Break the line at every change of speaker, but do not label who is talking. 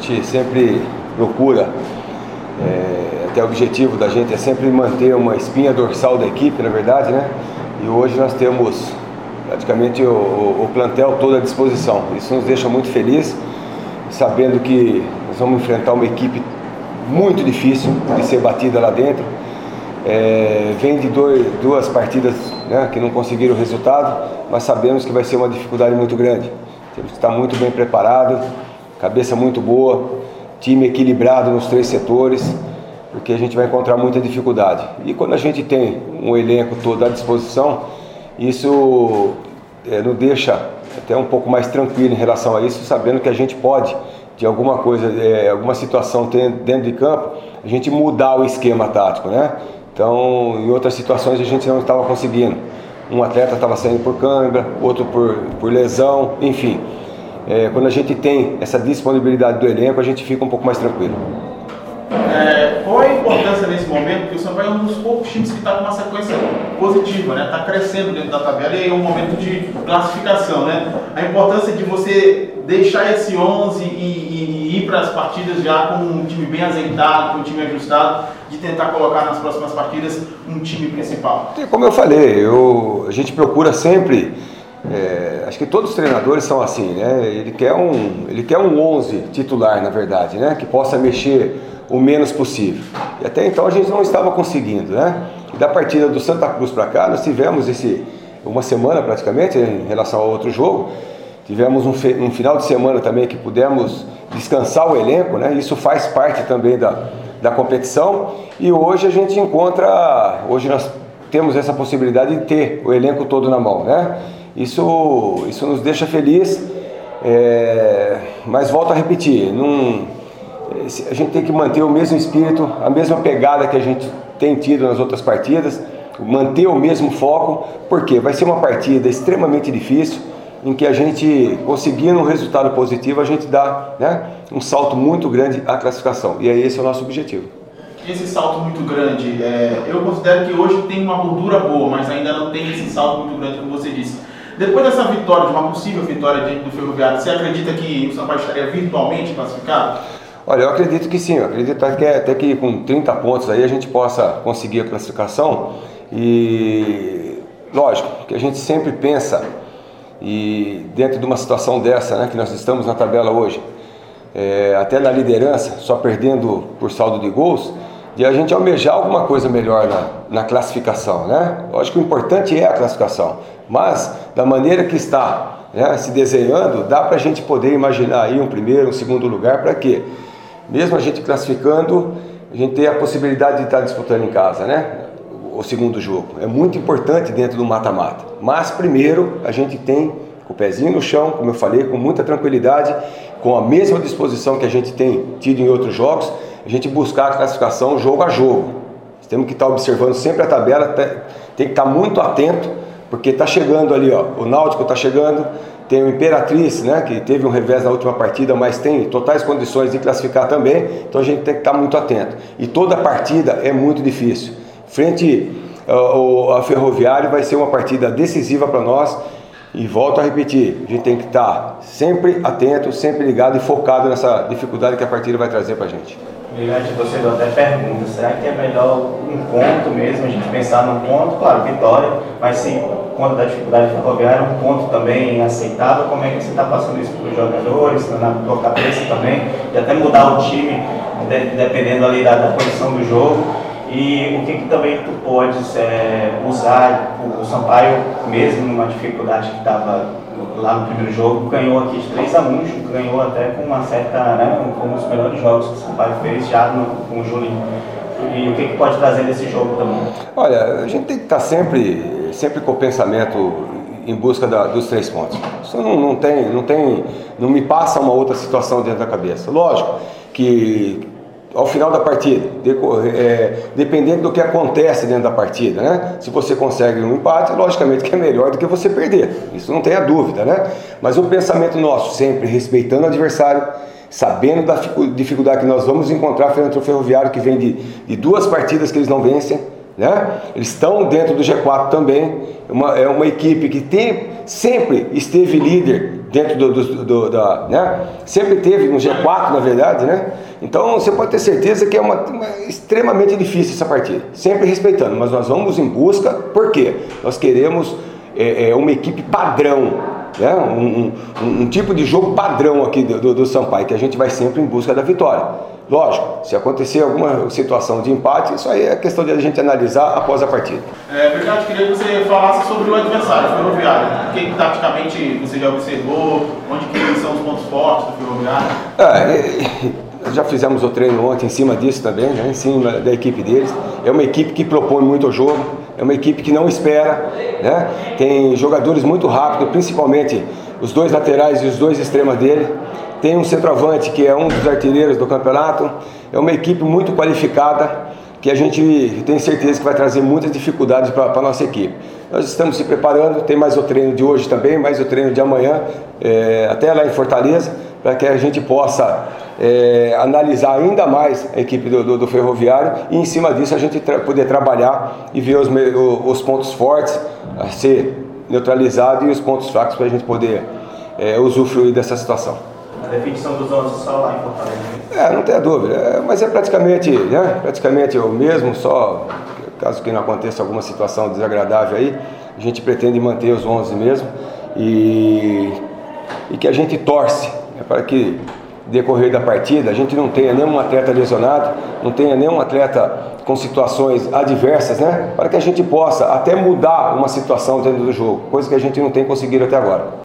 gente sempre procura, até o objetivo da gente é sempre manter uma espinha dorsal da equipe, na verdade, né? E hoje nós temos praticamente o plantel todo à disposição. Isso nos deixa muito felizes, sabendo que nós vamos enfrentar uma equipe muito difícil de ser batida lá dentro. Vem de duas partidas, né, que não conseguiram o resultado, mas sabemos que vai ser uma dificuldade muito grande. Temos que estar muito bem preparado, cabeça muito boa, time equilibrado nos 3 setores, porque a gente vai encontrar muita dificuldade. E quando a gente tem um elenco todo à disposição, isso nos deixa até um pouco mais tranquilo em relação a isso, sabendo que a gente pode, de alguma coisa, alguma situação dentro de campo, a gente mudar o esquema tático, né? Então, em outras situações a gente não estava conseguindo. Um atleta estava saindo por câimbra, outro por lesão, enfim. Quando a gente tem essa disponibilidade do elenco, a gente fica um pouco mais tranquilo.
Qual a importância nesse momento? Porque o Sampaio é um dos poucos times que está com uma sequência positiva, né? Está crescendo dentro da tabela e é um momento de classificação, né? A importância de você deixar esse 11 e ir para as partidas já com um time bem azeitado, com um time ajustado, de tentar colocar nas próximas partidas um time principal.
Como eu falei, a gente procura sempre, acho que todos os treinadores são assim, né? Ele quer um 11 titular, na verdade, né? Que possa mexer o menos possível. E até então a gente não estava conseguindo, né? E da partida do Santa Cruz para cá, nós tivemos uma semana praticamente em relação ao outro jogo. Tivemos um final de semana também que pudemos descansar o elenco, né? Isso faz parte também da competição. E hoje hoje nós temos essa possibilidade de ter o elenco todo na mão, né? Isso nos deixa feliz, mas volto a repetir, a gente tem que manter o mesmo espírito, a mesma pegada que a gente tem tido nas outras partidas, manter o mesmo foco, porque vai ser uma partida extremamente difícil, em que a gente, conseguindo um resultado positivo, a gente dá, né, um salto muito grande à classificação, e esse é o nosso objetivo.
Esse salto muito grande, eu considero que hoje tem uma gordura boa, mas ainda não tem esse salto muito grande, como você disse. Depois dessa vitória, de uma possível vitória dentro do Ferroviário, você acredita que o Sampaio estaria virtualmente classificado?
Olha, eu acredito que sim, eu acredito até que com 30 pontos aí a gente possa conseguir a classificação. E lógico que a gente sempre pensa, e dentro de uma situação dessa, né, que nós estamos na tabela hoje, até na liderança, só perdendo por saldo de gols, de a gente almejar alguma coisa melhor na classificação, né? Lógico que o importante é a classificação, mas da maneira que está, né, se desenhando, dá para a gente poder imaginar aí um primeiro, um segundo lugar, para quê? Mesmo a gente classificando, a gente tem a possibilidade de estar disputando em casa, né? O segundo jogo. É muito importante dentro do mata-mata. Mas primeiro a gente tem com o pezinho no chão, como eu falei, com muita tranquilidade, com a mesma disposição que a gente tem tido em outros jogos, a gente buscar a classificação jogo a jogo. Nós temos que estar observando sempre a tabela, tem que estar muito atento, porque está chegando ali, ó, o Náutico está chegando, tem o Imperatriz, né, que teve um revés na última partida, mas tem totais condições de classificar também, então a gente tem que estar muito atento. E toda partida é muito difícil. Frente ao Ferroviário vai ser uma partida decisiva para nós, e volto a repetir, a gente tem que estar sempre atento, sempre ligado e focado nessa dificuldade que a partida vai trazer para a gente.
Brilhante, você até pergunta, será que é melhor um ponto mesmo, a gente pensar num ponto, claro, vitória, mas sim, quando da dificuldade ferroviária, um ponto também aceitável, como é que você está passando isso para os jogadores, na tua cabeça também, e até mudar o time, dependendo ali da condição do jogo, e o que também tu pode usar, o Sampaio, mesmo numa dificuldade que estava lá no primeiro jogo, ganhou aqui de 3-1, ganhou até com uma certa, né, um dos melhores jogos que o Sampaio fez já com o Julinho. E o que pode trazer desse jogo também?
Olha, a gente tem que estar sempre com o pensamento em busca dos 3 pontos. Isso não me passa uma outra situação dentro da cabeça. Lógico que ao final da partida, dependendo do que acontece dentro da partida, né? Se você consegue um empate, logicamente que é melhor do que você perder, isso não tenha dúvida, né? Mas o pensamento nosso, sempre respeitando o adversário, sabendo da dificuldade que nós vamos encontrar frente ao Ferroviário, que vem de 2 partidas que eles não vencem, né? Eles estão dentro do G4 também, é uma equipe que sempre esteve líder dentro né? Sempre teve no G4, na verdade, né? Então você pode ter certeza que é extremamente difícil essa partida, sempre respeitando, mas nós vamos em busca, por quê? Nós queremos uma equipe padrão, né? Um tipo de jogo padrão aqui do Sampaio, que a gente vai sempre em busca da vitória. Lógico, se acontecer alguma situação de empate, isso aí é questão de a gente analisar após a partida.
Verdade, queria que você falasse sobre o adversário, o Ferroviário. O que taticamente você já observou? Onde que são os pontos fortes do Ferroviário?
Já fizemos o treino ontem em cima disso também, né? Em cima da equipe deles. É uma equipe que propõe muito o jogo, é uma equipe que não espera, né? Tem jogadores muito rápidos, principalmente os dois laterais e os dois extremos dele. Tem um centroavante que é um dos artilheiros do campeonato. É uma equipe muito qualificada que a gente tem certeza que vai trazer muitas dificuldades para a nossa equipe. Nós estamos se preparando, tem mais o treino de hoje também, mais o treino de amanhã, até lá em Fortaleza, para que a gente possa analisar ainda mais a equipe do Ferroviário e em cima disso a gente poder trabalhar e ver os pontos fortes a ser neutralizados e os pontos fracos para a gente poder usufruir dessa situação.
A definição dos 11 só lá em Fortaleza.
Não tenha dúvida, mas é praticamente o mesmo, só caso que não aconteça alguma situação desagradável aí, a gente pretende manter os 11 mesmo e que a gente torce, né, para que decorrer da partida a gente não tenha nenhum atleta lesionado, não tenha nenhum atleta com situações adversas, né, para que a gente possa até mudar uma situação dentro do jogo, coisa que a gente não tem conseguido até agora.